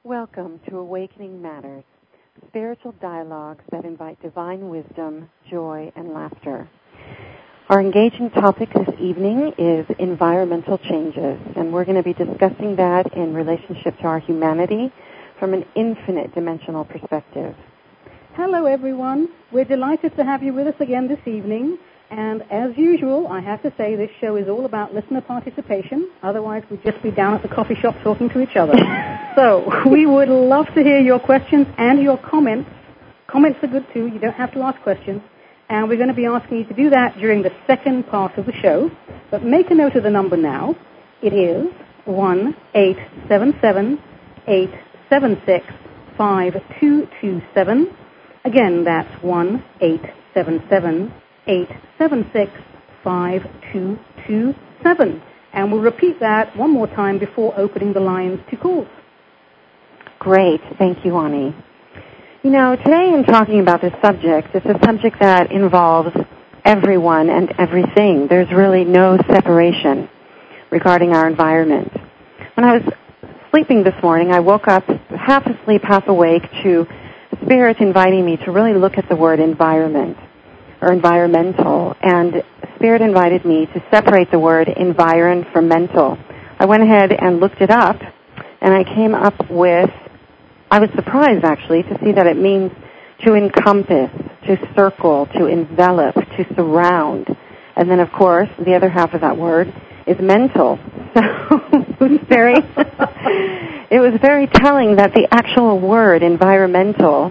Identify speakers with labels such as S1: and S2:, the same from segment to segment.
S1: Welcome to Awakening Matters, spiritual dialogues that invite divine wisdom, joy, and laughter. Our engaging topic this evening is environmental changes, and we're going to be discussing that in relationship to our humanity from an infinite dimensional perspective.
S2: Hello, everyone. We're delighted to have you with us again this evening. And as usual, I have to say this show is all about listener participation. Otherwise, we'd just be down at the coffee shop talking to each other. So we would love to hear your questions and your comments. Comments are good, too. You don't have to ask questions. And we're going to be asking you to do that during the second part of the show. But make a note of the number now. It is 1-877-876-5227. Again, that's 1-877-876-5227. And we'll repeat that one more time before opening the lines to calls.
S1: Great. Thank you, Ani. You know, today in talking about this subject, it's a subject that involves everyone and everything. There's really no separation regarding our environment. When I was sleeping this morning, I woke up half asleep, half awake to Spirit inviting me to really look at the word environment or environmental, and Spirit invited me to separate the word environ from mental. I went ahead and looked it up, and I came up with, I was surprised actually to see that it means to encompass, to circle, to envelop, to surround. And then, of course, the other half of that word is mental. So it was very telling that the actual word environmental,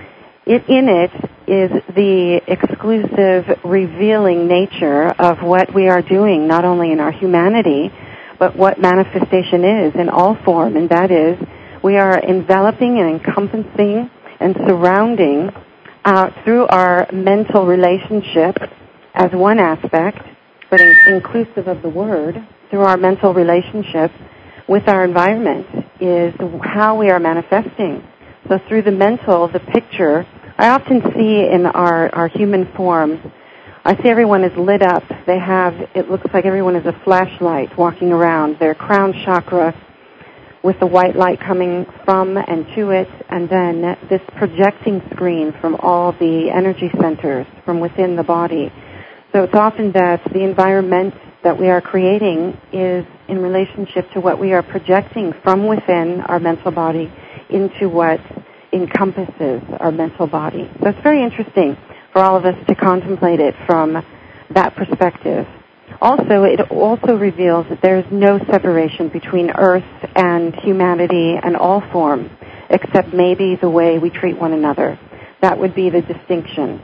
S1: in it is the exclusive revealing nature of what we are doing, not only in our humanity, but what manifestation is in all form, and that is we are enveloping and encompassing and surrounding through our mental relationship as one aspect, but inclusive of the word, through our mental relationship with our environment is how we are manifesting. So through the mental, the picture, I often see in our human forms, I see everyone is lit up. It looks like everyone is a flashlight walking around. Their crown chakra with the white light coming from and to it, and then this projecting screen from all the energy centers from within the body. So it's often that the environment that we are creating is in relationship to what we are projecting from within our mental body into what encompasses our mental body. So it's very interesting for all of us to contemplate it from that perspective. Also, it also reveals that there is no separation between Earth and humanity and all form, except maybe the way we treat one another. That would be the distinction.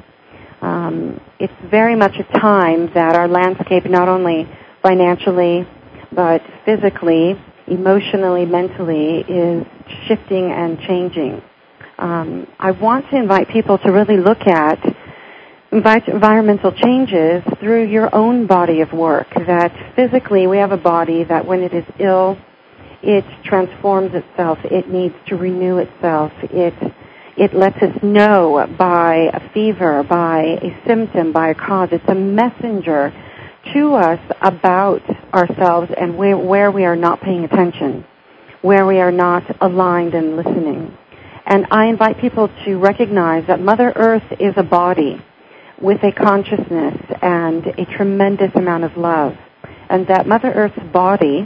S1: It's very much a time that our landscape, not only financially, but physically, emotionally, mentally, is shifting and changing. I want to invite people to really look at environmental changes through your own body of work. That physically we have a body that when it is ill, it transforms itself. It needs to renew itself. It lets us know by a fever, by a symptom, by a cause. It's a messenger to us about ourselves and where we are not paying attention, where we are not aligned and listening. And I invite people to recognize that Mother Earth is a body with a consciousness and a tremendous amount of love. And that Mother Earth's body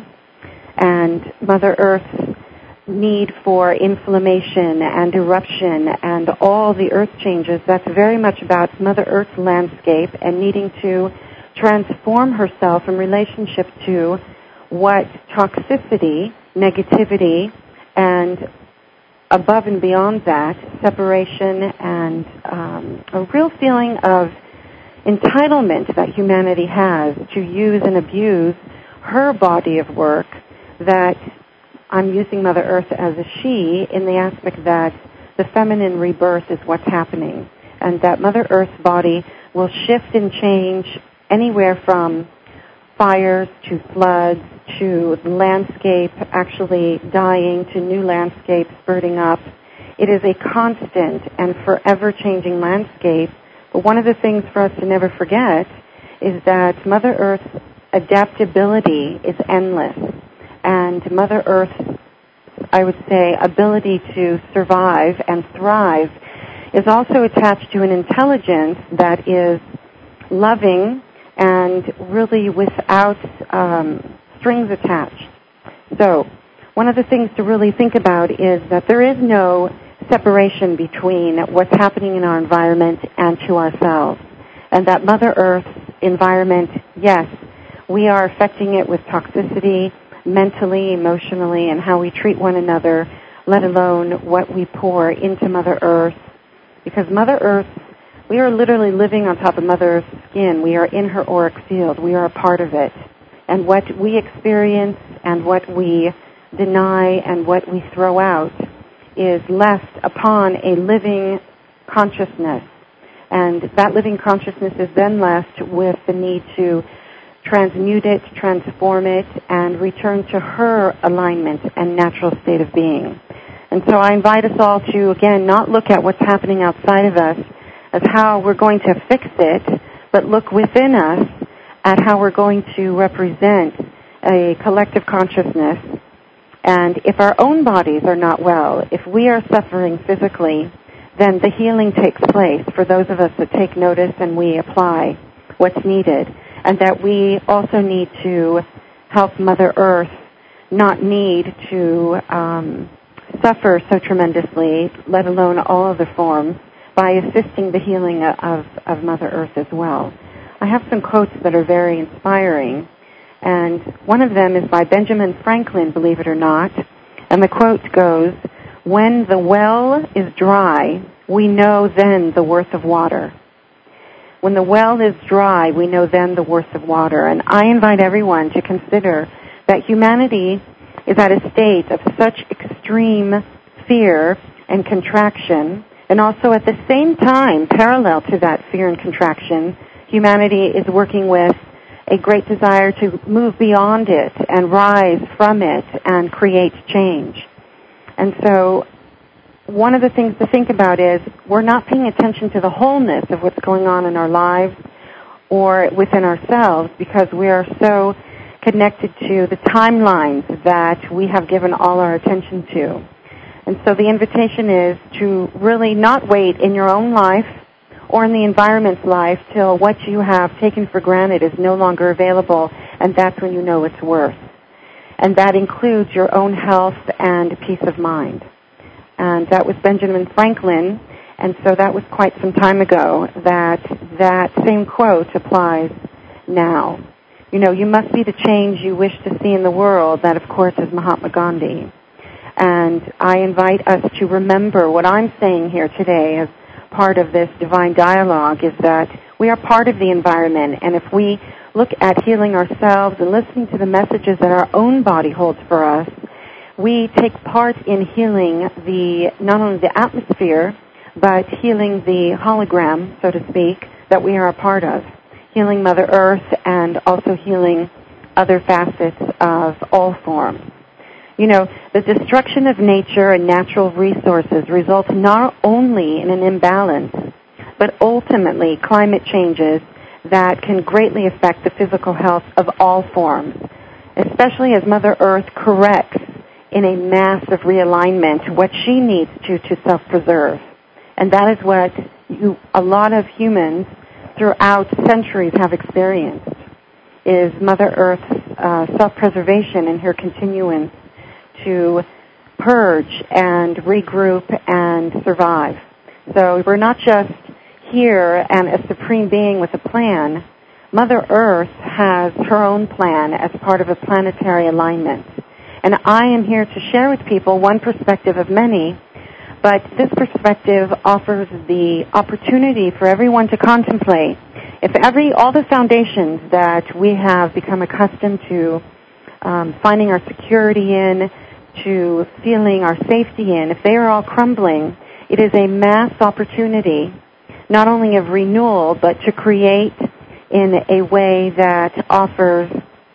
S1: and Mother Earth's need for inflammation and eruption and all the earth changes, that's very much about Mother Earth's landscape and needing to transform herself in relationship to what toxicity, negativity, and above and beyond that, separation and a real feeling of entitlement that humanity has to use and abuse her body of work, that I'm using Mother Earth as a she in the aspect that the feminine rebirth is what's happening, and that Mother Earth's body will shift and change anywhere from fires to floods to landscape actually dying to new landscape spurting up. It is a constant and forever changing landscape. But one of the things for us to never forget is that Mother Earth's adaptability is endless. And Mother Earth's I would say, ability to survive and thrive is also attached to an intelligence that is loving and really without strings attached. So, one of the things to really think about is that there is no separation between what's happening in our environment and to ourselves. And that Mother Earth's environment, yes, we are affecting it with toxicity, mentally, emotionally, and how we treat one another, let alone what we pour into Mother Earth. Because Mother Earth, we are literally living on top of Mother Earth's skin. We are in her auric field. We are a part of it. And what we experience and what we deny and what we throw out is left upon a living consciousness. And that living consciousness is then left with the need to transmute it, transform it, and return to her alignment and natural state of being. And so I invite us all to, again, not look at what's happening outside of us as how we're going to fix it, but look within us at how we're going to represent a collective consciousness. And if our own bodies are not well, if we are suffering physically, then the healing takes place for those of us that take notice and we apply what's needed. And that we also need to help Mother Earth not need to suffer so tremendously, let alone all other forms, by assisting the healing of Mother Earth as well. I have some quotes that are very inspiring, and one of them is by Benjamin Franklin, believe it or not, and the quote goes, "When the well is dry, we know then the worth of water." When the well is dry, we know then the worth of water. And I invite everyone to consider that humanity is at a state of such extreme fear and contraction, and also at the same time, parallel to that fear and contraction, humanity is working with a great desire to move beyond it and rise from it and create change. And so one of the things to think about is we're not paying attention to the wholeness of what's going on in our lives or within ourselves because we are so connected to the timelines that we have given all our attention to. And so the invitation is to really not wait in your own life or in the environment's life till what you have taken for granted is no longer available, and that's when you know its worth. And that includes your own health and peace of mind. And that was Benjamin Franklin, and so that was quite some time ago that same quote applies now. You know, you must be the change you wish to see in the world. That, of course, is Mahatma Gandhi. And I invite us to remember what I'm saying here today as part of this divine dialogue is that we are part of the environment, and if we look at healing ourselves and listening to the messages that our own body holds for us, we take part in healing not only the atmosphere, but healing the hologram, so to speak, that we are a part of. Healing Mother Earth and also healing other facets of all forms. You know, the destruction of nature and natural resources results not only in an imbalance, but ultimately climate changes that can greatly affect the physical health of all forms, especially as Mother Earth corrects in a massive realignment what she needs to self-preserve. And that is what a lot of humans throughout centuries have experienced, is Mother Earth's self-preservation and her continuance to purge and regroup and survive. So we're not just here and a supreme being with a plan. Mother Earth has her own plan as part of a planetary alignment. And I am here to share with people one perspective of many, but this perspective offers the opportunity for everyone to contemplate if all the foundations that we have become accustomed to finding our security in, to feeling our safety in, if they are all crumbling, it is a mass opportunity not only of renewal, but to create in a way that offers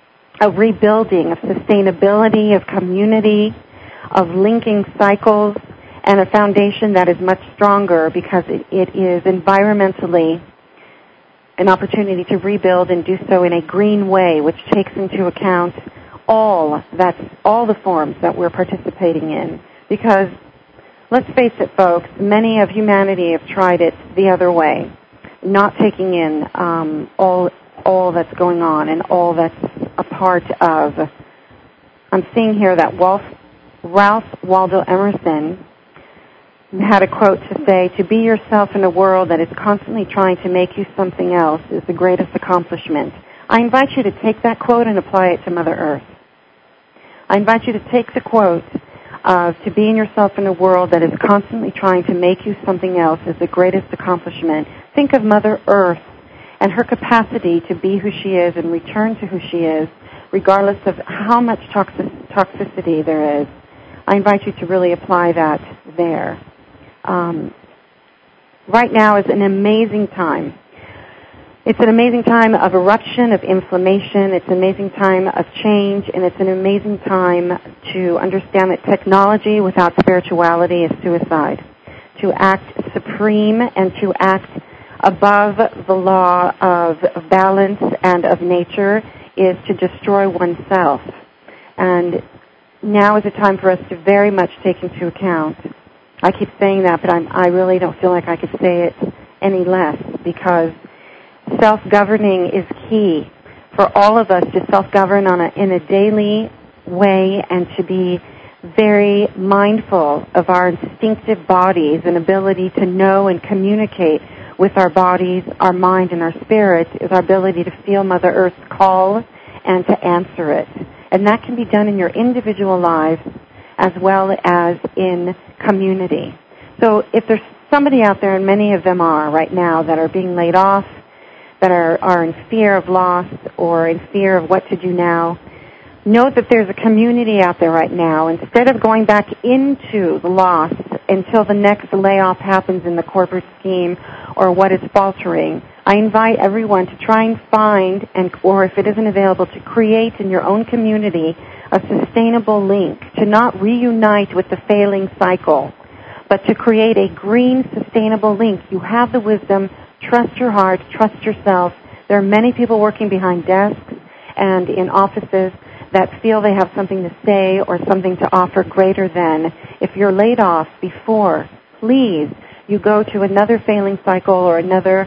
S1: a rebuilding of sustainability, of community, of linking cycles, and a foundation that is much stronger because it is environmentally an opportunity to rebuild and do so in a green way, which takes into account all the forms that we're participating in. Because, let's face it, folks, many of humanity have tried it the other way, not taking in all that's going on and all that's a part of. I'm seeing here that Ralph Waldo Emerson had a quote to say, "To be yourself in a world that is constantly trying to make you something else is the greatest accomplishment." I invite you to take that quote and apply it to Mother Earth. I invite you to take the quote of "to being yourself in a world that is constantly trying to make you something else is the greatest accomplishment." Think of Mother Earth and her capacity to be who she is and return to who she is, regardless of how much toxicity there is. I invite you to really apply that there. Right now is an amazing time. It's an amazing time of eruption, of inflammation. It's an amazing time of change, and it's an amazing time to understand that technology without spirituality is suicide. To act supreme and to act above the law of balance and of nature is to destroy oneself. And now is a time for us to very much take into account. I keep saying that, but I really don't feel like I could say it any less, because self-governing is key for all of us to self-govern in a daily way and to be very mindful of our instinctive bodies and ability to know and communicate with our bodies, our mind, and our spirit is our ability to feel Mother Earth's call and to answer it. And that can be done in your individual lives as well as in community. So if there's somebody out there, and many of them are right now, that are being laid off, that are in fear of loss or in fear of what to do now, know that there's a community out there right now. Instead of going back into the loss until the next layoff happens in the corporate scheme or what is faltering, I invite everyone to try and find, or if it isn't available, to create in your own community a sustainable link, to not reunite with the failing cycle, but to create a green, sustainable link. You have the wisdom. Trust your heart. Trust yourself. There are many people working behind desks and in offices that feel they have something to say or something to offer greater than. If you're laid off before, please, you go to another failing cycle or another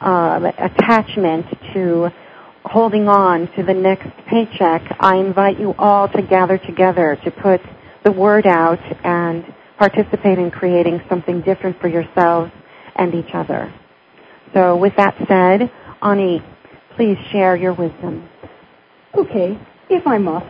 S1: attachment to holding on to the next paycheck. I invite you all to gather together to put the word out and participate in creating something different for yourselves and each other. So with that said, Ani, please share your wisdom.
S2: Okay, if I must.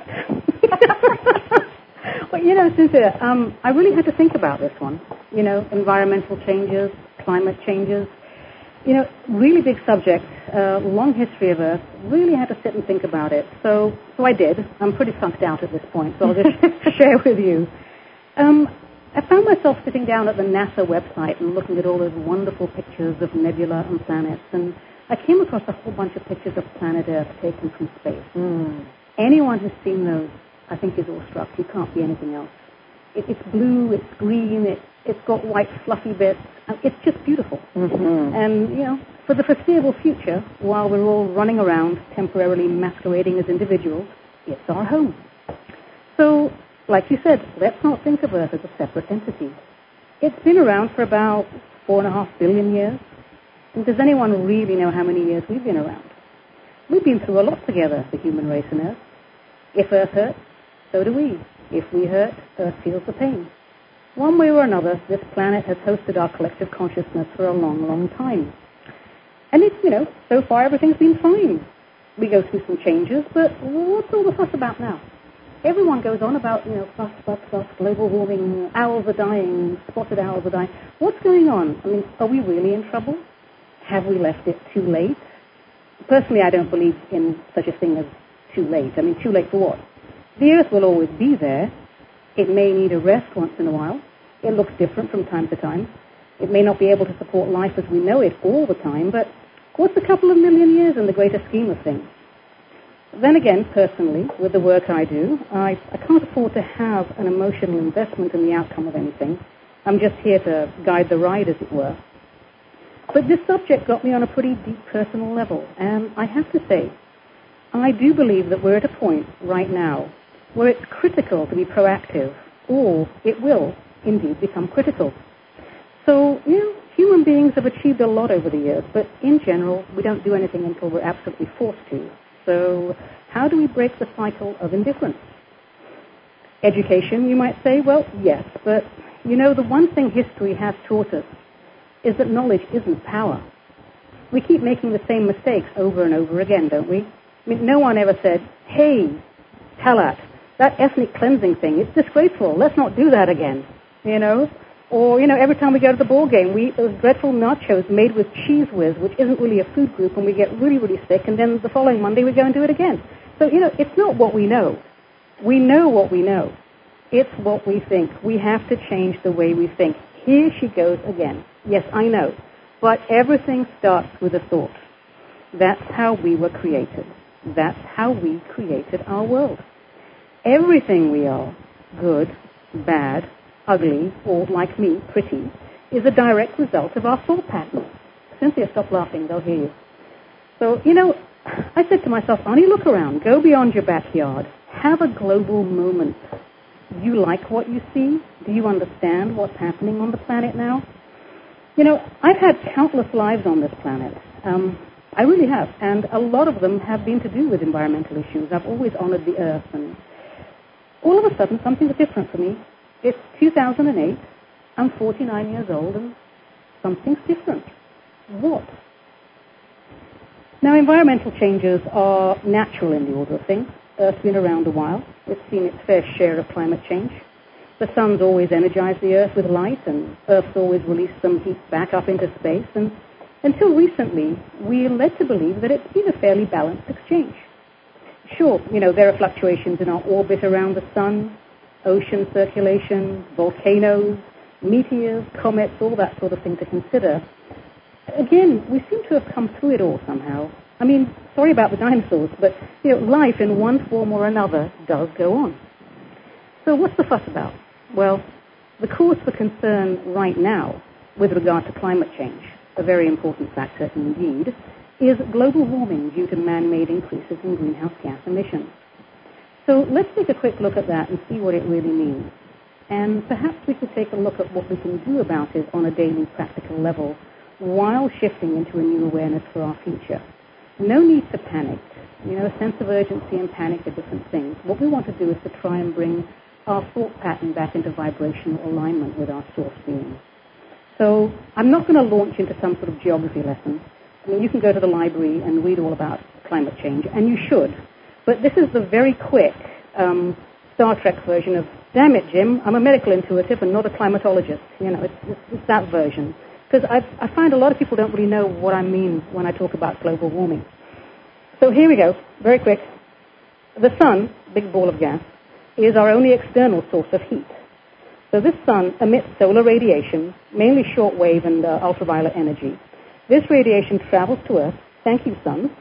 S2: Well, Cynthia, I really had to think about this one. Environmental changes, climate changes. Really big subject, long history of Earth. Really had to sit and think about it. So I did. I'm pretty funked out at this point, so I'll just share with you. I found myself sitting down at the NASA website and looking at all those wonderful pictures of nebula and planets, and I came across a whole bunch of pictures of planet Earth taken from space. Anyone who's seen those, I think, is awestruck. You can't be anything else. It's blue, it's green, it's got white fluffy bits. It's just beautiful. Mm-hmm. And, for the foreseeable future, while we're all running around temporarily masquerading as individuals, it's our home. So, like you said, let's not think of Earth as a separate entity. It's been around for about 4.5 billion years. And does anyone really know how many years we've been around? We've been through a lot together, the human race and Earth. If Earth hurts, so do we. If we hurt, Earth feels the pain. One way or another, this planet has hosted our collective consciousness for a long, long time. And it's, so far everything's been fine. We go through some changes, but what's all the fuss about now? Everyone goes on about, fuss, global warming, owls are dying, spotted owls are dying. What's going on? Are we really in trouble? Have we left it too late? Personally, I don't believe in such a thing as too late. Too late for what? The Earth will always be there. It may need a rest once in a while. It looks different from time to time. It may not be able to support life as we know it all the time, but what's a couple of million years in the greater scheme of things? Then again, personally, with the work I do, I can't afford to have an emotional investment in the outcome of anything. I'm just here to guide the ride, as it were. But this subject got me on a pretty deep personal level, and I have to say, I do believe that we're at a point right now where it's critical to be proactive, or it will indeed become critical. So, human beings have achieved a lot over the years, but in general, we don't do anything until we're absolutely forced to. So, how do we break the cycle of indifference? Education, you might say, well, yes, but the one thing history has taught us is that knowledge isn't power. We keep making the same mistakes over and over again, don't we? I mean, no one ever said, hey, Talat, that ethnic cleansing thing, it's disgraceful. Let's not do that again, Or, every time we go to the ball game, we eat those dreadful nachos made with cheese whiz, which isn't really a food group, and we get really, really sick, and then the following Monday we go and do it again. So, it's not what we know. We know what we know. It's what we think. We have to change the way we think. Here she goes again. Yes, I know. But everything starts with a thought. That's how we were created. That's how we created our world. Everything we are, good, bad, ugly, or like me, pretty, is a direct result of our thought pattern. Cynthia, stop laughing, they'll hear you. So, I said to myself, only look around, go beyond your backyard, have a global moment. Do you like what you see? Do you understand what's happening on the planet now? I've had countless lives on this planet. I really have, and a lot of them have been to do with environmental issues. I've always honored the earth, and all of a sudden, something's different for me. It's 2008, I'm 49 years old, and something's different. What? Now, environmental changes are natural in the order of things. Earth's been around a while. It's seen its fair share of climate change. The sun's always energized the Earth with light, and Earth's always released some heat back up into space, and until recently, we are led to believe that it's been a fairly balanced exchange. Sure, there are fluctuations in our orbit around the sun, ocean circulation, volcanoes, meteors, comets, all that sort of thing to consider. Again, we seem to have come through it all somehow. I mean, sorry about the dinosaurs, but life in one form or another does go on. So what's the fuss about? Well, the cause for concern right now with regard to climate change, a very important factor indeed, is global warming due to man-made increases in greenhouse gas emissions. So let's take a quick look at that and see what it really means. And perhaps we could take a look at what we can do about it on a daily practical level while shifting into a new awareness for our future. No need to panic. A sense of urgency and panic are different things. What we want to do is to try and bring our thought pattern back into vibrational alignment with our source being. So I'm not going to launch into some sort of geography lesson. I mean, you can go to the library and read all about climate change, and you should. But this is the very quick Star Trek version of, damn it, Jim, I'm a medical intuitive and not a climatologist. It's that version. Because I find a lot of people don't really know what I mean when I talk about global warming. So here we go, very quick. The sun, big ball of gas, is our only external source of heat. So this sun emits solar radiation, mainly shortwave and ultraviolet energy. This radiation travels to Earth, thank you, sun.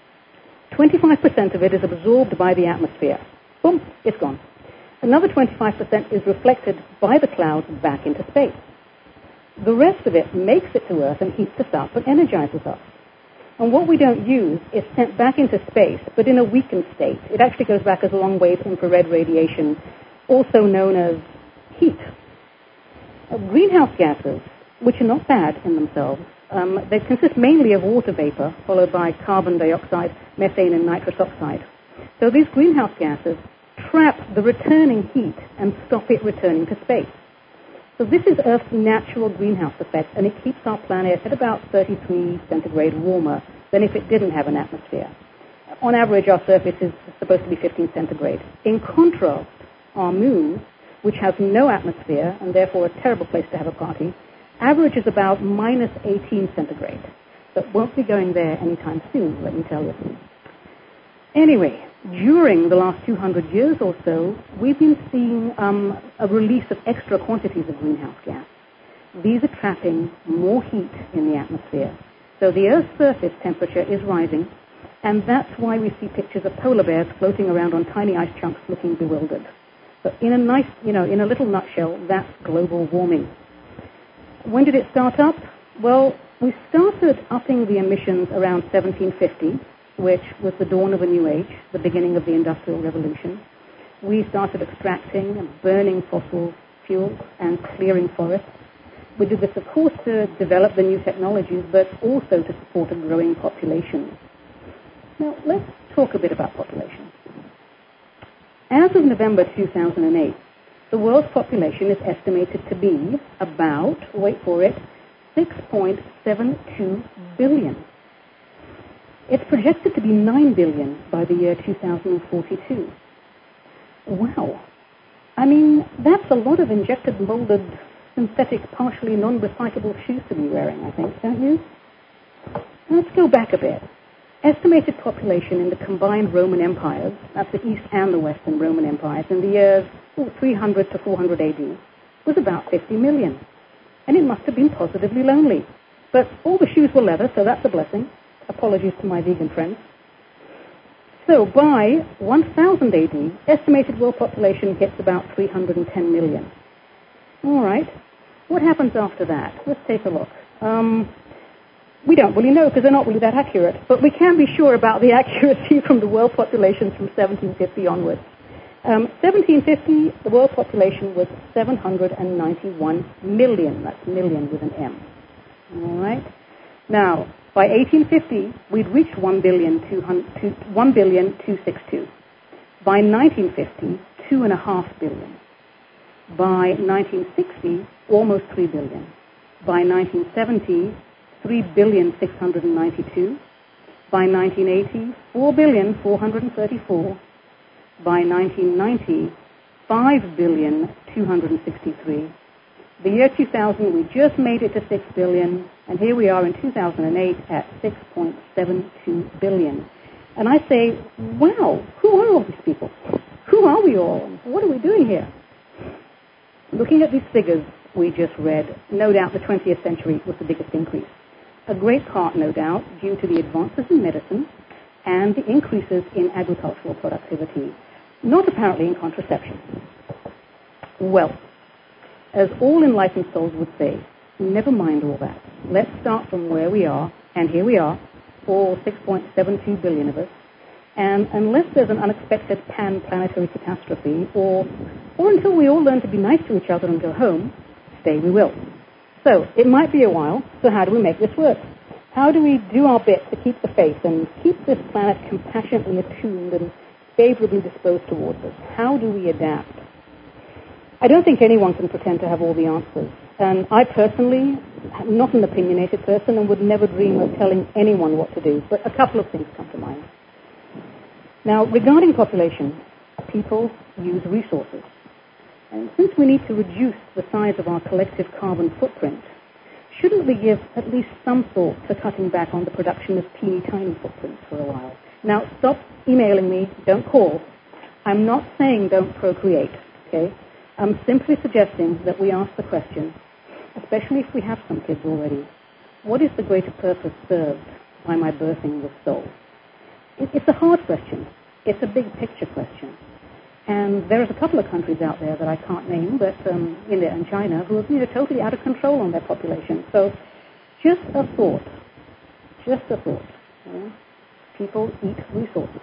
S2: 25% of it is absorbed by the atmosphere. Boom, it's gone. Another 25% is reflected by the clouds back into space. The rest of it makes it to Earth and heats us up and energizes us. And what we don't use is sent back into space, but in a weakened state. It actually goes back as long-wave infrared radiation, also known as heat. Greenhouse gases, which are not bad in themselves, they consist mainly of water vapor, followed by carbon dioxide, methane, and nitrous oxide. So these greenhouse gases trap the returning heat and stop it returning to space. So this is Earth's natural greenhouse effect, and it keeps our planet at about 33 centigrade warmer than if it didn't have an atmosphere. On average, our surface is supposed to be 15 centigrade. In contrast, our moon, which has no atmosphere and therefore a terrible place to have a party, averages about minus 18 centigrade. But won't be going there anytime soon, let me tell you. Anyway, during the last 200 years or so, we've been seeing a release of extra quantities of greenhouse gas. These are trapping more heat in the atmosphere. So the Earth's surface temperature is rising, and that's why we see pictures of polar bears floating around on tiny ice chunks looking bewildered. But in a nice, in a little nutshell, that's global warming. When did it start up? Well, we started upping the emissions around 1750 which was the dawn of a new age, the beginning of the Industrial Revolution. We started extracting and burning fossil fuels and clearing forests. We did this, of course, to develop the new technologies, but also to support a growing population. Now, let's talk a bit about population. As of November 2008, the world's population is estimated to be about, wait for it, 6.72 billion. It's projected to be 9 billion by the year 2042. Wow. I mean, that's a lot of injected, molded, synthetic, partially non-recyclable shoes to be wearing, I think, don't you? Let's go back a bit. Estimated population in the combined Roman empires, that's the East and the Western Roman empires, in the years 300 to 400 AD, was about 50 million. And it must have been positively lonely. But all the shoes were leather, so that's a blessing. Apologies to my vegan friends. So by 1000 AD, estimated world population hits about 310 million. All right. What happens after that? Let's take a look. We don't really know because they're not really that accurate, but we can be sure about the accuracy from the world population from 1750 onwards. 1750, the world population was 791 million. That's million with an M. All right. Now, by 1850, we'd reached 1,262,000,262. By 1950, 2.5 billion. By 1960, almost 3 billion. By 1970, 3,692,000,000. By 1980, 4,434,000,000. By 1990, 5,263,000,000. The year 2000, we just made it to 6 billion, and here we are in 2008 at 6.72 billion. And I say, wow, who are all these people? Who are we all? What are we doing here? Looking at these figures we just read, no doubt the 20th century was the biggest increase. A great part, no doubt, due to the advances in medicine and the increases in agricultural productivity, not apparently in contraception. Well, as all enlightened souls would say, never mind all that. Let's start from where we are, and here we are, all 6.72 billion of us, and unless there's an unexpected pan-planetary catastrophe, or until we all learn to be nice to each other and go home, stay we will. So, it might be a while, so how do we make this work? How do we do our bit to keep the faith and keep this planet compassionately attuned and favorably disposed towards us? How do we adapt? I don't think anyone can pretend to have all the answers. And I personally am not an opinionated person and would never dream of telling anyone what to do. But a couple of things come to mind. Now, regarding population, people use resources. And since we need to reduce the size of our collective carbon footprint, shouldn't we give at least some thought to cutting back on the production of teeny tiny footprints for a while? Now, stop emailing me. Don't call. I'm not saying don't procreate, okay? I'm simply suggesting that we ask the question, especially if we have some kids already, what is the greater purpose served by my birthing this soul? It's a hard question. It's a big picture question. And there's a couple of countries out there that I can't name, but India and China, who are totally out of control on their population. So just a thought. Just a thought. You know? People eat resources.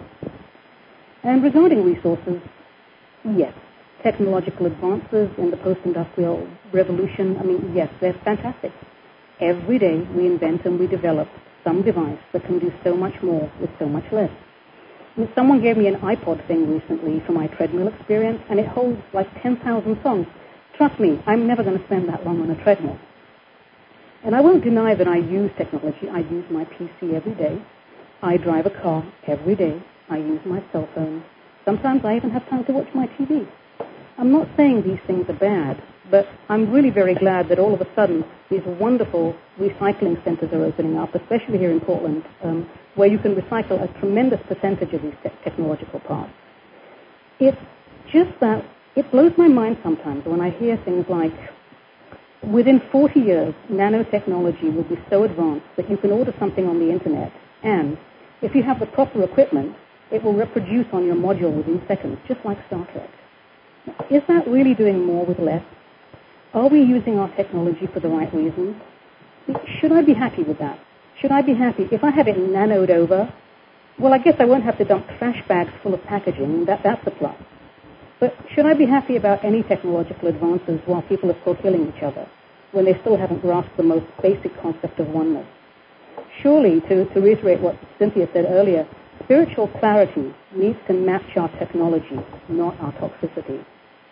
S2: And regarding resources, yes, technological advances in the post-industrial revolution, yes, they're fantastic. Every day we invent and we develop some device that can do so much more with so much less. Someone gave me an iPod thing recently for my treadmill experience, and it holds like 10,000 songs. Trust me, I'm never going to spend that long on a treadmill. And I won't deny that I use technology. I use my PC every day. I drive a car every day. I use my cell phone. Sometimes I even have time to watch my TV. I'm not saying these things are bad, but I'm really very glad that all of a sudden these wonderful recycling centers are opening up, especially here in Portland, where you can recycle a tremendous percentage of these technological parts. It's just that it blows my mind sometimes when I hear things like, within 40 years, nanotechnology will be so advanced that you can order something on the internet, and if you have the proper equipment, it will reproduce on your module within seconds, just like Star Trek. Is that really doing more with less? Are we using our technology for the right reasons? Should I be happy with that? Should I be happy if I have it nanoed over Well, I guess I won't have to dump trash bags full of packaging. That's a plus. But should I be happy about any technological advances while people are still killing each other, when they still haven't grasped the most basic concept of oneness? Surely, to reiterate what Cynthia said earlier, spiritual clarity needs to match our technology, not our toxicity.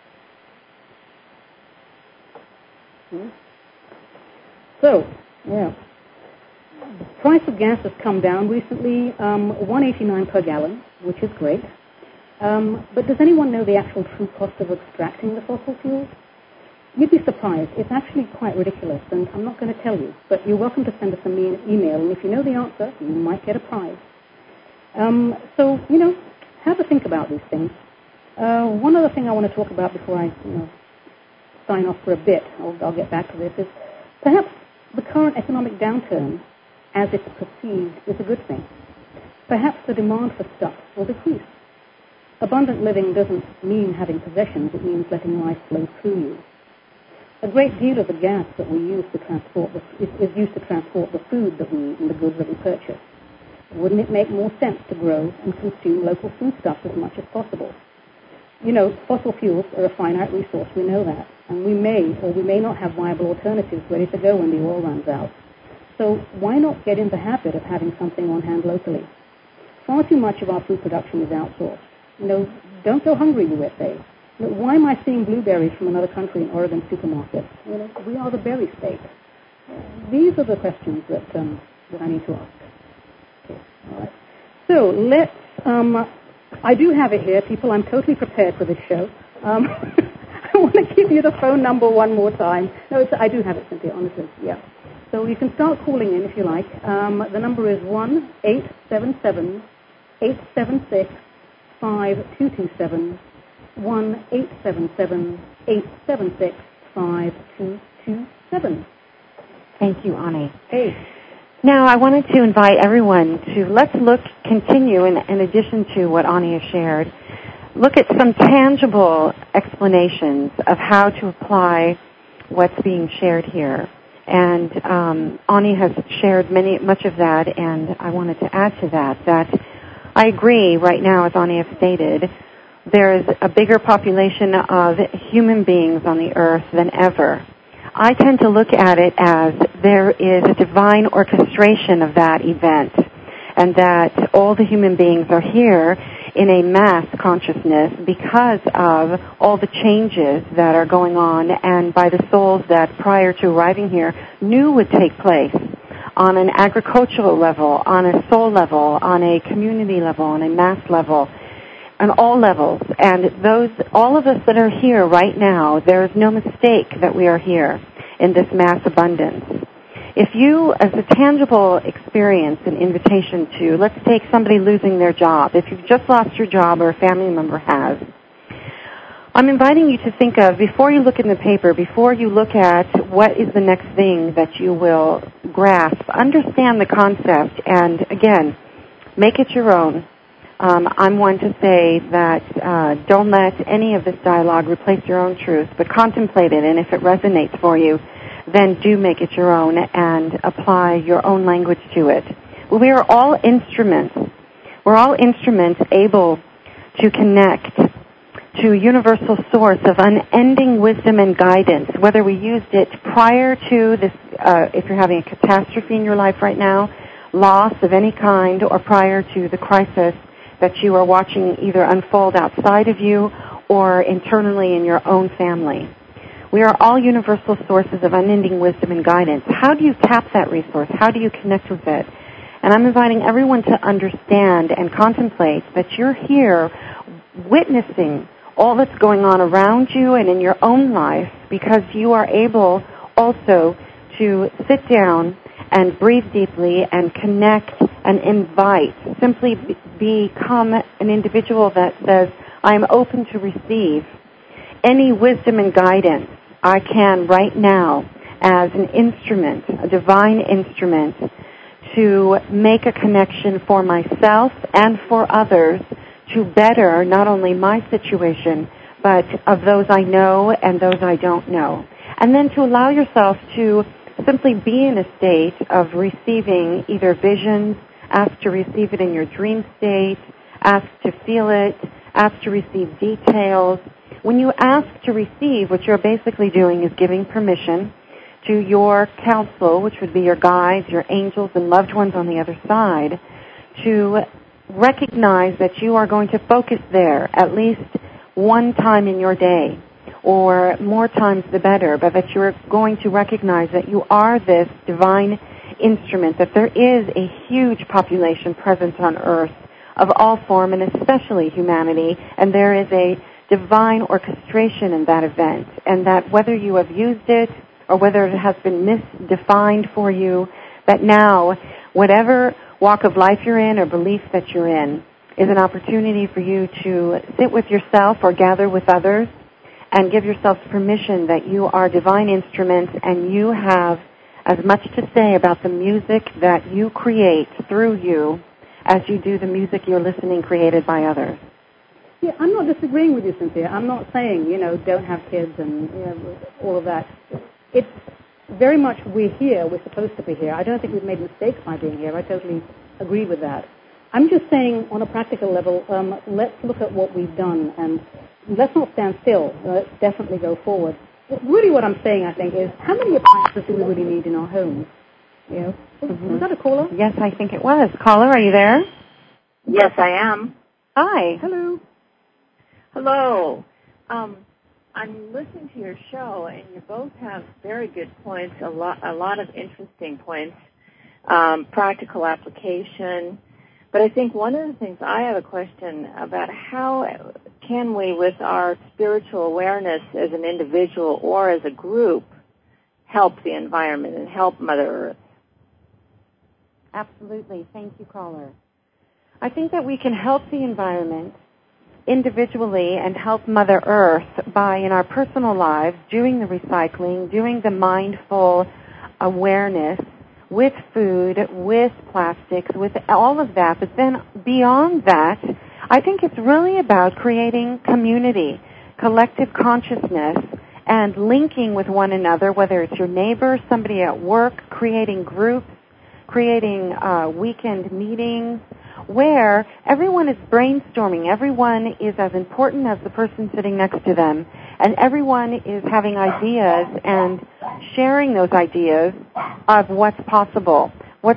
S2: So, yeah. The price of gas has come down recently, $1.89 per gallon, which is great. But does anyone know the actual true cost of extracting the fossil fuels? You'd be surprised. It's actually quite ridiculous, and I'm not going to tell you. But you're welcome to send us an email, and if you know the answer, you might get a prize. So, have a think about these things. One other thing I want to talk about before I, sign off for a bit, I'll get back to this, is perhaps the current economic downturn, as it's perceived, is a good thing. Perhaps the demand for stuff will decrease. Abundant living doesn't mean having possessions, it means letting life flow through you. A great deal of the gas that we use to transport is used to transport the food that we eat and the goods that we purchase. Wouldn't it make more sense to grow and consume local foodstuffs as much as possible? Fossil fuels are a finite resource, we know that, and we may or we may not have viable alternatives ready to go when the oil runs out. So why not get in the habit of having something on hand locally? Far too much of our food production is outsourced. Don't go hungry, USA. Why am I seeing blueberries from another country in Oregon supermarkets? We are the berry state. These are the questions that I need to ask. Okay, all right. So let's. I do have it here, people. I'm totally prepared for this show. I want to give you the phone number one more time. No, I do have it, Cynthia. Honestly, yeah. So you can start calling in if you like. The number is 1-877-876-5227. 1-877-876-5227.
S1: Thank you, Ani.
S2: Hey.
S1: Now, I wanted to invite everyone to continue in addition to what Ani has shared, look at some tangible explanations of how to apply what's being shared here. And Ani has shared much of that, and I wanted to add to that I agree right now, as Ani has stated, there is a bigger population of human beings on the earth than ever. I tend to look at it as there is a divine orchestration of that event, and that all the human beings are here in a mass consciousness because of all the changes that are going on and by the souls that prior to arriving here knew would take place on an agricultural level, on a soul level, on a community level, on a mass level, on all levels. And all of us that are here right now, there is no mistake that we are here in this mass abundance. If you, as a tangible experience, an invitation to, let's take somebody losing their job. If you've just lost your job or a family member has, I'm inviting you to think of, before you look in the paper, before you look at what is the next thing that you will grasp, understand the concept, and again, make it your own. I'm one to say that don't let any of this dialogue replace your own truth, but contemplate it, and if it resonates for you, then do make it your own and apply your own language to it. We are all instruments. We're all instruments able to connect to a universal source of unending wisdom and guidance, whether we used it prior to this, if you're having a catastrophe in your life right now, loss of any kind, or prior to the crisis that you are watching either unfold outside of you or internally in your own family. We are all universal sources of unending wisdom and guidance. How do you tap that resource? How do you connect with it? And I'm inviting everyone to understand and contemplate that you're here witnessing all that's going on around you and in your own life because you are able also to sit down and breathe deeply and connect and invite. Simply become an individual that says, I am open to receive any wisdom and guidance I can right now as an instrument, a divine instrument, to make a connection for myself and for others to better not only my situation, but of those I know and those I don't know. And then to allow yourself to simply be in a state of receiving either visions, ask to receive it in your dream state, ask to feel it, ask to receive details. When you ask to receive, what you're basically doing is giving permission to your counsel, which would be your guides, your angels, and loved ones on the other side, to recognize that you are going to focus there at least one time in your day, or more times the better, but that you're going to recognize that you are this divine instrument, that there is a huge population present on Earth of all form, and especially humanity, and there is a divine orchestration in that event, and that whether you have used it or whether it has been misdefined for you, that now, whatever walk of life you're in or belief that you're in, is an opportunity for you to sit with yourself or gather with others and give yourself permission that you are divine instruments and you have as much to say about the music that you create through you as you do the music you're listening created by others.
S2: Yeah, I'm not disagreeing with you, Cynthia. I'm not saying, don't have kids and all of that. It's very much we're here, we're supposed to be here. I don't think we've made mistakes by being here. I totally agree with that. I'm just saying on a practical level, let's look at what we've done and let's not stand still. Let's definitely go forward. Really what I'm saying, I think, is how many appliances do we really need in our homes? Was that a caller?
S1: Yes, I think it was. Caller, are you there?
S3: Yes, I am.
S1: Hi.
S2: Hello.
S3: Hello. I'm listening to your show, and you both have very good points, a lot of interesting points, practical application. But I think one of the things I have a question about, how can we, with our spiritual awareness as an individual or as a group, help the environment and help Mother Earth?
S1: Absolutely. Thank you, caller. I think that we can help the environment individually and help Mother Earth by, in our personal lives, doing the recycling, doing the mindful awareness with food, with plastics, with all of that. But then beyond that, I think it's really about creating community, collective consciousness, and linking with one another, whether it's your neighbor, somebody at work, creating groups, creating weekend meetings, where everyone is brainstorming, everyone is as important as the person sitting next to them, and everyone is having ideas and sharing those ideas of what's possible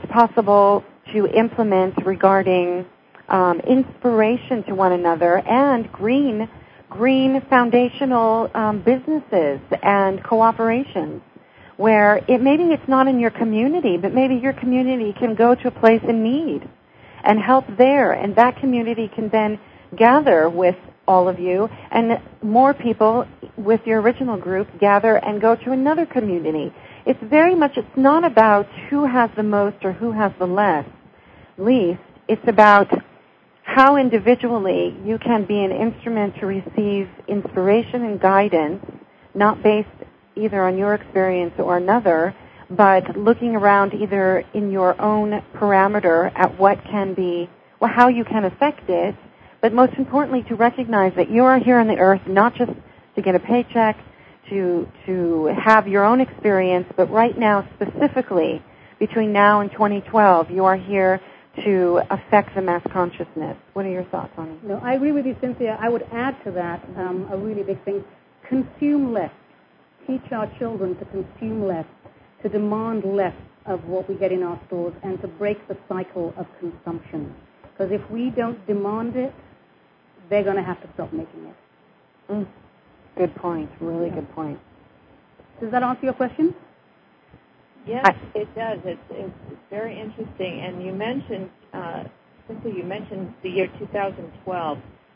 S1: to implement regarding inspiration to one another and green foundational businesses and cooperations, where maybe it's not in your community, but maybe your community can go to a place in need and help there, and that community can then gather with all of you, and more people with your original group gather and go to another community. It's not about who has the most or who has the least. It's about how individually you can be an instrument to receive inspiration and guidance, not based either on your experience or another, but looking around either in your own parameter at how you can affect it, but most importantly to recognize that you are here on the earth not just to get a paycheck, to have your own experience, but right now specifically between now and 2012, you are here to affect the mass consciousness. What are your thoughts on it?
S2: No, I agree with you, Cynthia. I would add to that a really big thing. Consume less. Teach our children to consume less, to demand less of what we get in our stores, and to break the cycle of consumption. Because if we don't demand it, they're going to have to stop making it.
S1: Good point. Really good point.
S2: Does that answer your question?
S3: Yes, it does. It's very interesting. And you mentioned, Cynthia, you mentioned the year 2012.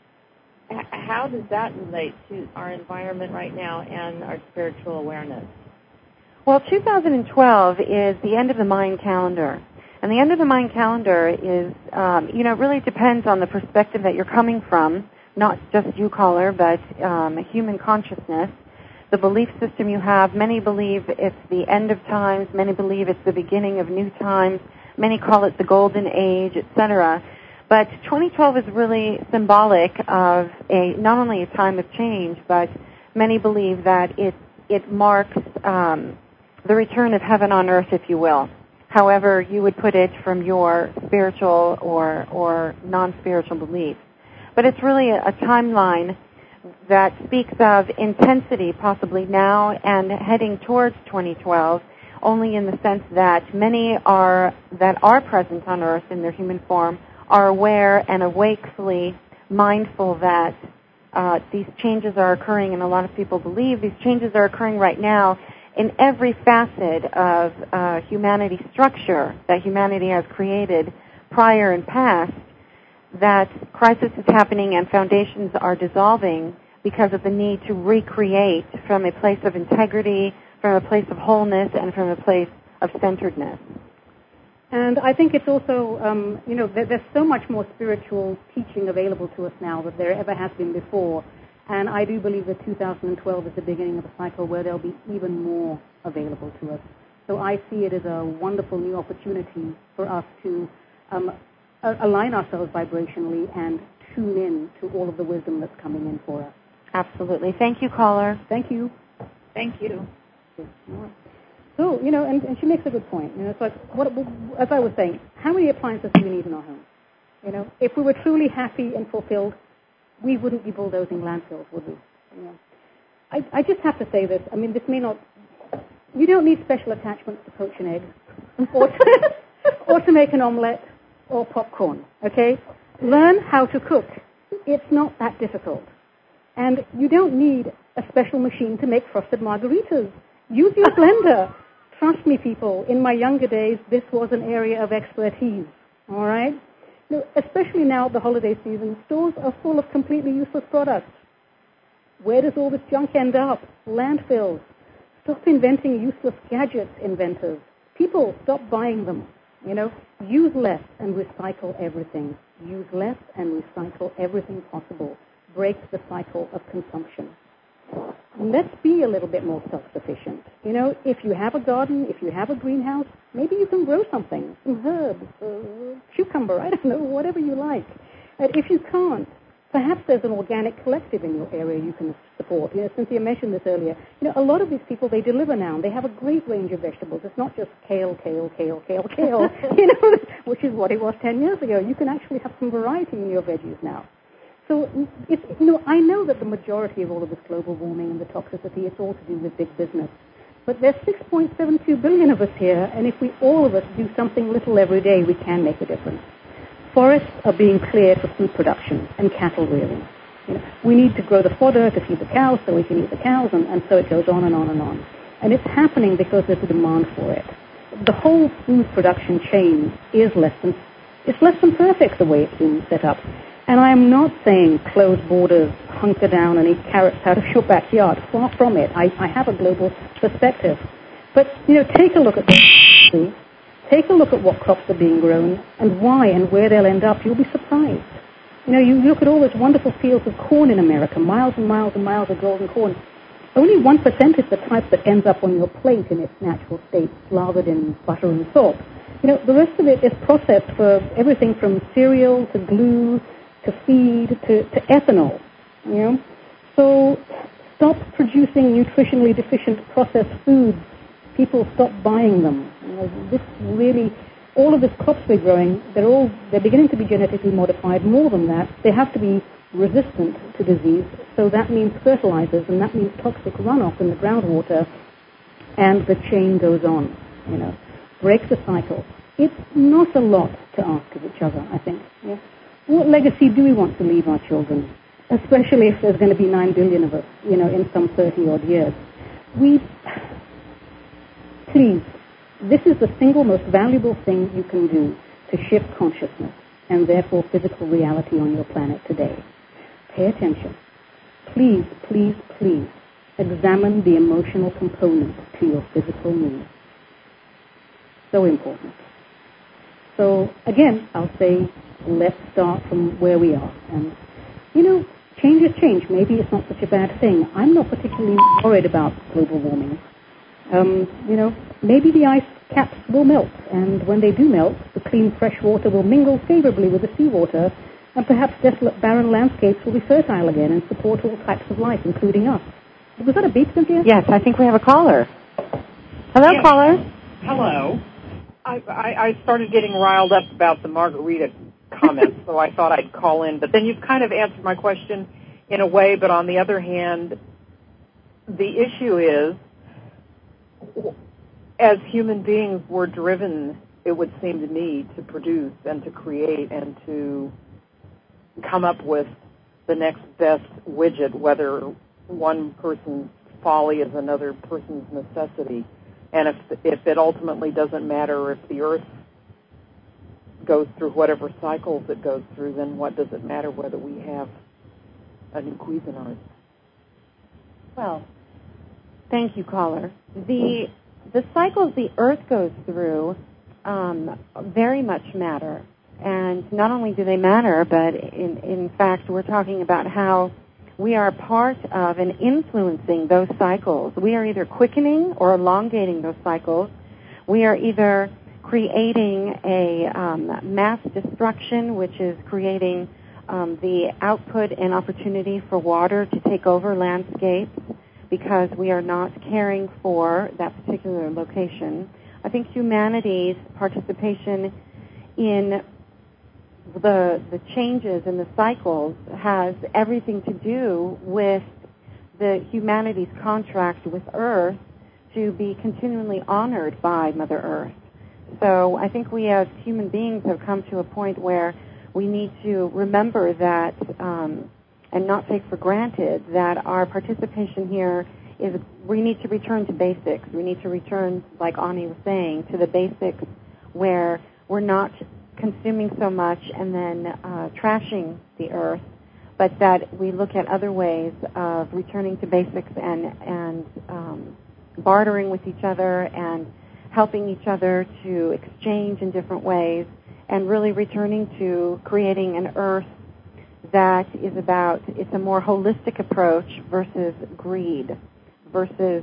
S3: How does that relate to our environment right now and our spiritual awareness?
S1: Well, 2012 is the end of the Mayan calendar. And the end of the Mayan calendar is, it really depends on the perspective that you're coming from, not just you, caller, but human consciousness, the belief system you have. Many believe it's the end of times. Many believe it's the beginning of new times. Many call it the golden age, etc. But 2012 is really symbolic of not only a time of change, but many believe that it marks the return of heaven on earth, if you will. however you would put it from your spiritual or non-spiritual beliefs. But it's really a timeline that speaks of intensity possibly now and heading towards 2012, only in the sense that many that are present on Earth in their human form are aware and awakefully mindful that these changes are occurring, and a lot of people believe these changes are occurring right now in every facet of humanity's structure that humanity has created prior and past, that crisis is happening and foundations are dissolving because of the need to recreate from a place of integrity, from a place of wholeness, and from a place of centeredness.
S2: And I think it's also, there's so much more spiritual teaching available to us now than there ever has been before. And I do believe that 2012 is the beginning of a cycle where there'll be even more available to us. So I see it as a wonderful new opportunity for us to align ourselves vibrationally and tune in to all of the wisdom that's coming in for us.
S1: Absolutely. Thank you, caller.
S2: Thank you.
S3: Thank you.
S2: So, and she makes a good point. It's like, as I was saying, how many appliances do we need in our home? If we were truly happy and fulfilled, we wouldn't be bulldozing landfills, would we? I just have to say this. I mean, this may not... You don't need special attachments to poach an egg or to make an omelette or popcorn, okay? Learn how to cook. It's not that difficult. And you don't need a special machine to make frosted margaritas. Use your blender. Trust me, people, in my younger days, this was an area of expertise, all right? Especially now at the holiday season, stores are full of completely useless products. Where does all this junk end up? Landfills. Stop inventing useless gadgets, inventors. People, stop buying them. Use less and recycle everything. Use less and recycle everything possible. Break the cycle of consumption. Let's be a little bit more self-sufficient. If you have a garden, if you have a greenhouse, maybe you can grow something, some herbs, cucumber, I don't know, whatever you like. And if you can't, perhaps there's an organic collective in your area you can support. Cynthia mentioned this earlier. A lot of these people, they deliver now, and they have a great range of vegetables. It's not just kale, which is what it was 10 years ago. You can actually have some variety in your veggies now. So, I know that the majority of all of this global warming and the toxicity, it's all to do with big business. But there's 6.72 billion of us here, and if we all of us do something little every day, we can make a difference. Forests are being cleared for food production and cattle rearing. We need to grow the fodder to feed the cows so we can eat the cows, and so it goes on and on and on. And it's happening because there's a demand for it. The whole food production chain is less than perfect the way it's been set up. And I'm not saying close borders, hunker down and eat carrots out of your backyard. Far from it. I have a global perspective. But, take a look at take a look at what crops are being grown and why and where they'll end up. You'll be surprised. You look at all those wonderful fields of corn in America, miles and miles and miles of golden corn. Only 1% is the type that ends up on your plate in its natural state, slathered in butter and salt. The rest of it is processed for everything from cereal to glue to feed, to ethanol, So stop producing nutritionally deficient processed foods. People stop buying them. All of these crops we're growing, they're beginning to be genetically modified. More than that, they have to be resistant to disease. So that means fertilizers, and that means toxic runoff in the groundwater, and the chain goes on, Break the cycle. It's not a lot to ask of each other, I think, What legacy do we want to leave our children, especially if there's going to be 9 billion of us, in some 30-odd years? Please, this is the single most valuable thing you can do to shift consciousness and therefore physical reality on your planet today. Pay attention. Please, please, please examine the emotional component to your physical needs. So important. So, again, I'll say, let's start from where we are. And, change is change. Maybe it's not such a bad thing. I'm not particularly worried about global warming. Maybe the ice caps will melt, and when they do melt, the clean fresh water will mingle favorably with the seawater, and perhaps desolate, barren landscapes will be fertile again and support all types of life, including us. Was that a beep, Cynthia?
S1: Yes, I think we have a caller. Hello,
S4: yes.
S1: caller.
S4: Hello. I started getting riled up about the margarita comments, so I thought I'd call in. But then you've kind of answered my question in a way, but on the other hand, the issue is, as human beings, we're driven, it would seem to me, to produce and to create and to come up with the next best widget, whether one person's folly is another person's necessity. And if it ultimately doesn't matter if the Earth goes through whatever cycles it goes through, then what does it matter whether we have a new Cuisinart?
S1: Well, thank you, caller. The cycles the Earth goes through very much matter. And not only do they matter, but in fact, we're talking about how we are part of and influencing those cycles. We are either quickening or elongating those cycles. We are either creating a mass destruction, which is creating the output and opportunity for water to take over landscapes because we are not caring for that particular location. I think humanity's participation in the changes in the cycles has everything to do with the humanity's contract with Earth to be continually honored by Mother Earth. So I think we as human beings have come to a point where we need to remember that and not take for granted that our participation here is, we need to return to basics. We need to return, like Ani was saying, to the basics where we're not consuming so much and then trashing the Earth, but that we look at other ways of returning to basics and bartering with each other and helping each other to exchange in different ways, and really returning to creating an Earth that is about, it's a more holistic approach versus greed, versus,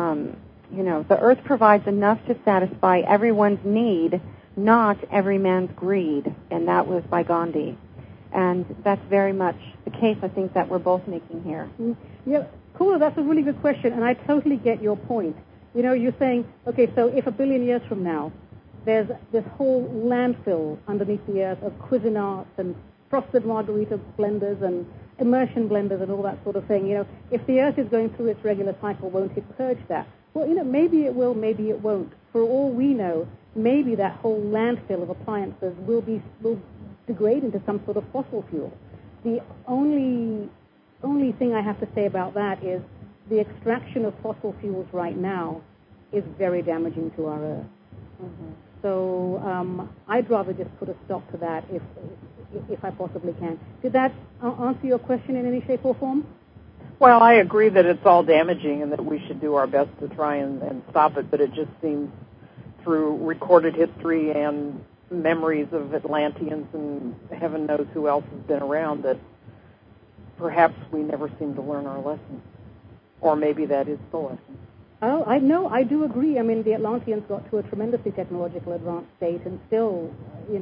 S1: the Earth provides enough to satisfy everyone's need, not every man's greed, and that was by Gandhi. And that's very much the case, I think, that we're both making here.
S2: Yeah, cool. That's a really good question, and I totally get your point. You're saying, okay, so if 1 billion years from now, there's this whole landfill underneath the Earth of Cuisinarts and frosted margarita blenders and immersion blenders and all that sort of thing, if the Earth is going through its regular cycle, won't it purge that? Well, maybe it will, maybe it won't. For all we know, maybe that whole landfill of appliances will degrade into some sort of fossil fuel. The only thing I have to say about that is the extraction of fossil fuels right now is very damaging to our Earth. Mm-hmm. So I'd rather just put a stop to that if I possibly can. Did that answer your question in any shape or form?
S4: Well, I agree that it's all damaging and that we should do our best to try and stop it, but it just seems through recorded history and memories of Atlanteans and heaven knows who else has been around that perhaps we never seem to learn our lesson. Or maybe that is the lesson.
S2: Oh, I do agree. I mean, the Atlanteans got to a tremendously technological advanced state and still,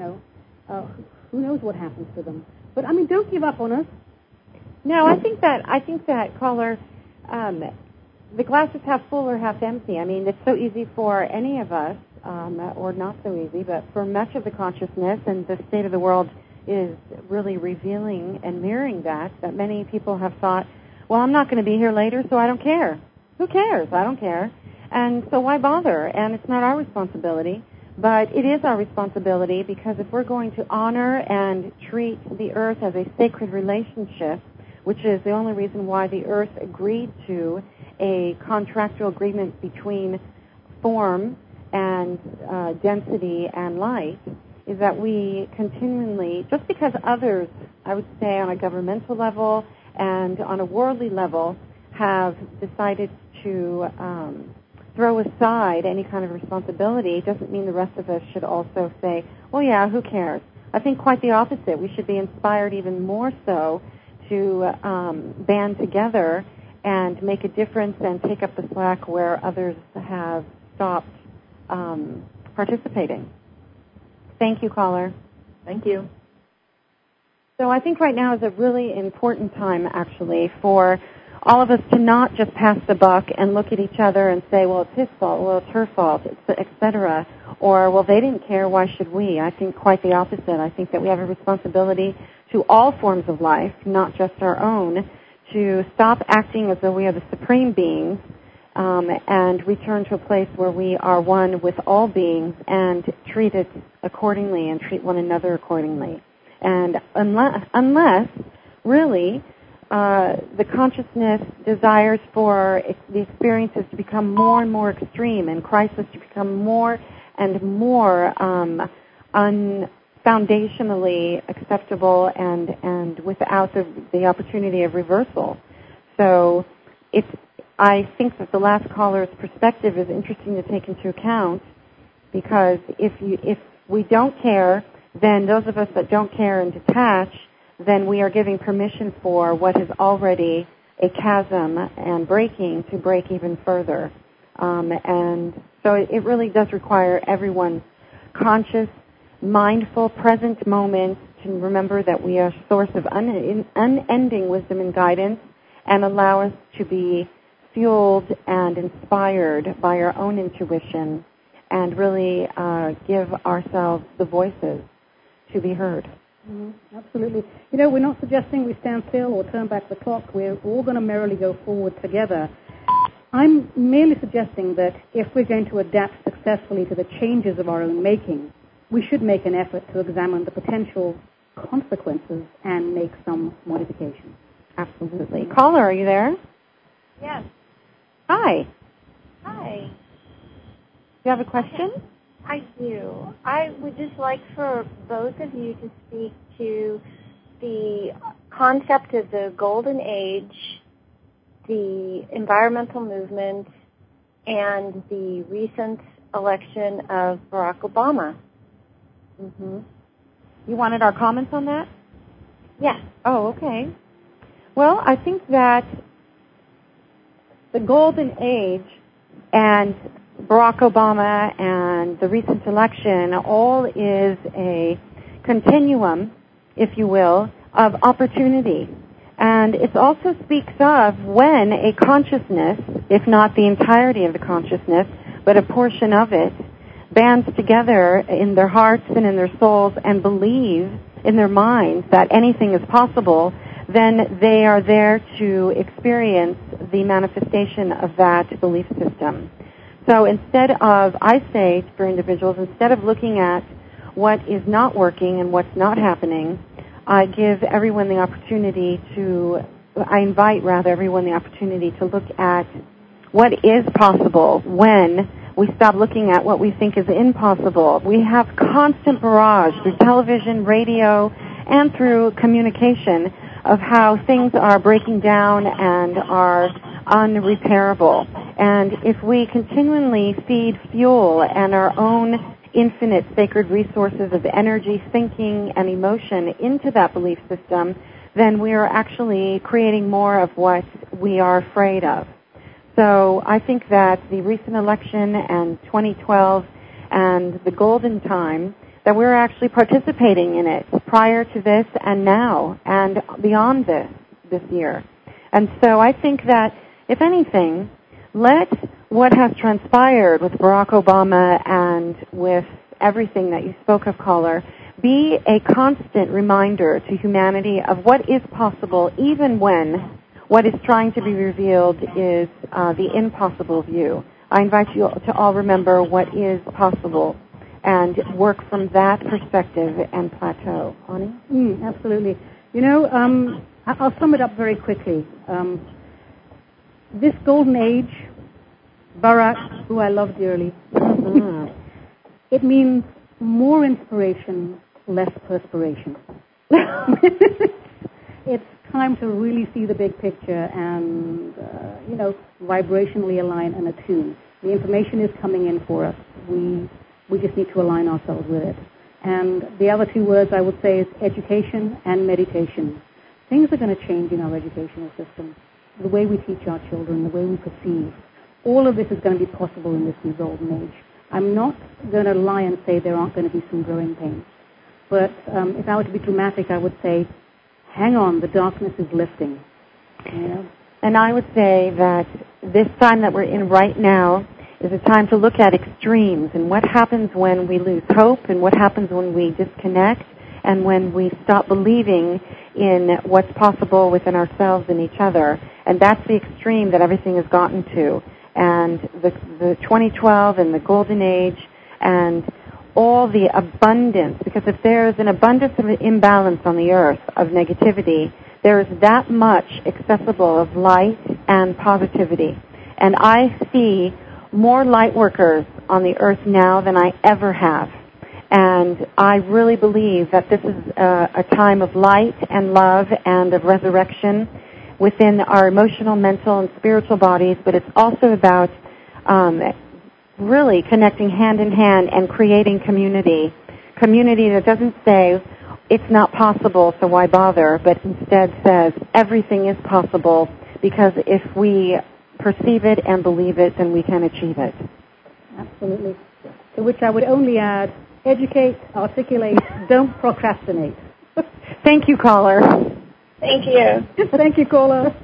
S2: who knows what happens to them. But, I mean, don't give up on us.
S1: No, I think that caller, the glass is half full or half empty. I mean, it's so easy for any of us, or not so easy, but for much of the consciousness, and the state of the world is really revealing and mirroring that many people have thought, well, I'm not going to be here later, so I don't care. Who cares? I don't care. And so why bother? And it's not our responsibility, but it is our responsibility, because if we're going to honor and treat the Earth as a sacred relationship, which is the only reason why the Earth agreed to a contractual agreement between form and density and light, is that we continually, just because others, I would say on a governmental level and on a worldly level, have decided to throw aside any kind of responsibility, doesn't mean the rest of us should also say, well, yeah, who cares? I think quite the opposite. We should be inspired even more so to band together and make a difference and take up the slack where others have stopped participating. Thank you, caller.
S4: Thank you.
S1: So I think right now is a really important time, actually, for all of us to not just pass the buck and look at each other and say, well, it's his fault, well, it's her fault, etc., or, well, they didn't care, why should we? I think quite the opposite. I think that we have a responsibility to all forms of life, not just our own, to stop acting as though we are the supreme beings and return to a place where we are one with all beings and treat it accordingly and treat one another accordingly. And unless really, the consciousness desires for the experiences to become more and more extreme and crisis to become more and more foundationally acceptable and without the opportunity of reversal. So I think that the last caller's perspective is interesting to take into account, because if we don't care, then those of us that don't care and detach, then we are giving permission for what is already a chasm and breaking to break even further. And so it really does require everyone's conscious, mindful, present moment to remember that we are a source of unending wisdom and guidance, and allow us to be fueled and inspired by our own intuition and really give ourselves the voices to be heard.
S2: Mm-hmm. Absolutely. You know, we're not suggesting we stand still or turn back the clock. We're all going to merrily go forward together. I'm merely suggesting that if we're going to adapt successfully to the changes of our own making, we should make an effort to examine the potential consequences and make some modifications.
S1: Absolutely. Caller, are you there?
S5: Yes.
S1: Hi.
S5: Hi.
S1: Do you have a question?
S5: I do. I would just like for both of you to speak to the concept of the golden age, the environmental movement, and the recent election of Barack Obama.
S1: Mm-hmm. You wanted our comments on that?
S5: Yes.
S1: Oh, okay. Well, I think that the golden age and Barack Obama and the recent election all is a continuum, if you will, of opportunity. And it also speaks of when a consciousness, if not the entirety of the consciousness, but a portion of it, bands together in their hearts and in their souls and believe in their minds that anything is possible, then they are there to experience the manifestation of that belief system. So instead of, I say for individuals, instead of looking at what is not working and what's not happening, I give everyone the opportunity I invite everyone the opportunity to look at what is possible when we stop looking at what we think is impossible. We have constant barrage through television, radio, and through communication of how things are breaking down and are unrepairable. And if we continually feed fuel and our own infinite sacred resources of energy, thinking, and emotion into that belief system, then we are actually creating more of what we are afraid of. So I think that the recent election and 2012 and the golden time, that we're actually participating in it prior to this and now and beyond this year. And so I think that, if anything, let what has transpired with Barack Obama and with everything that you spoke of, caller, be a constant reminder to humanity of what is possible, even when what is trying to be revealed is the impossible view. I invite you to all remember what is possible and work from that perspective and plateau. Ani?
S2: Absolutely. You know, I'll sum it up very quickly. This golden age, Barack, who I love dearly, it means more inspiration, less perspiration. It's time to really see the big picture and, vibrationally align and attune. The information is coming in for us. We just need to align ourselves with it. And the other two words I would say is education and meditation. Things are going to change in our educational system. The way we teach our children, the way we perceive. All of this is going to be possible in this new golden age. I'm not going to lie and say there aren't going to be some growing pains. But if I were to be dramatic, I would say, hang on, the darkness is lifting.
S1: And I would say that this time that we're in right now is a time to look at extremes and what happens when we lose hope and what happens when we disconnect and when we stop believing in what's possible within ourselves and each other. And that's the extreme that everything has gotten to. And the 2012 and the golden age and all the abundance, because if there's an abundance of an imbalance on the earth of negativity, there is that much accessible of light and positivity. And I see more light workers on the earth now than I ever have. And I really believe that this is a time of light and love and of resurrection within our emotional, mental, and spiritual bodies, but it's also about really connecting hand in hand and creating community. Community that doesn't say, it's not possible, so why bother, but instead says, everything is possible, because if we perceive it and believe it, then we can achieve it.
S2: Absolutely. To which I would only add, educate, articulate, don't procrastinate.
S1: Thank you, caller.
S5: Thank you.
S2: Thank you, caller.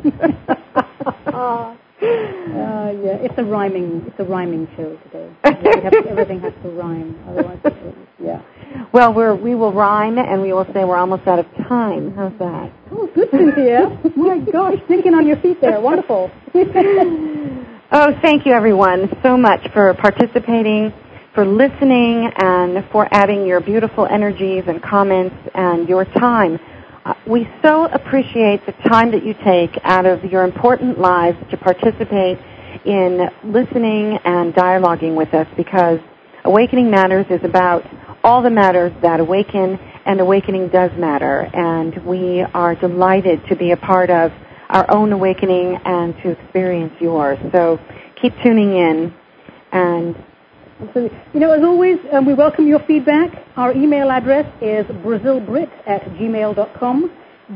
S2: Yeah, it's a rhyming show today. Everything has to rhyme, otherwise, yeah.
S1: Well, we will rhyme, and we will say we're almost out of time. How's that?
S2: Oh, good, Cynthia. My gosh, thinking on your feet there. Wonderful.
S1: Oh, thank you, everyone, so much for participating, for listening, and for adding your beautiful energies and comments and your time. We so appreciate the time that you take out of your important lives to participate in listening and dialoguing with us, because Awakening Matters is about all the matters that awaken, and awakening does matter. And we are delighted to be a part of our own awakening and to experience yours. So keep tuning in. And
S2: as always, we welcome your feedback. Our email address is brazilbrit@gmail.com,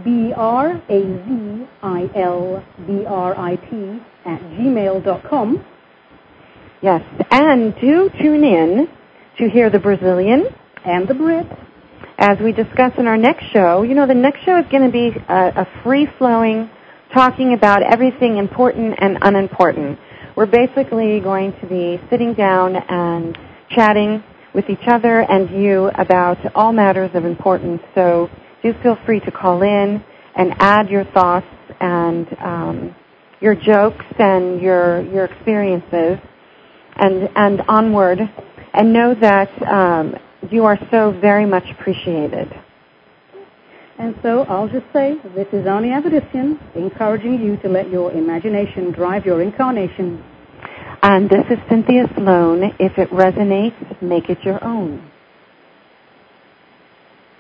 S2: BrazilBrit@gmail.com.
S1: Yes, and do tune in to hear the Brazilian
S2: and the Brit
S1: as we discuss in our next show. The next show is going to be a free-flowing, talking about everything important and unimportant. We're basically going to be sitting down and chatting with each other and you about all matters of importance. So do feel free to call in and add your thoughts and your jokes and your experiences and onward. And know that you are so very much appreciated.
S2: And so I'll just say, this is Ani Avedissian, encouraging you to let your imagination drive your incarnation.
S1: And this is Cynthia Sloan. If it resonates, make it your own.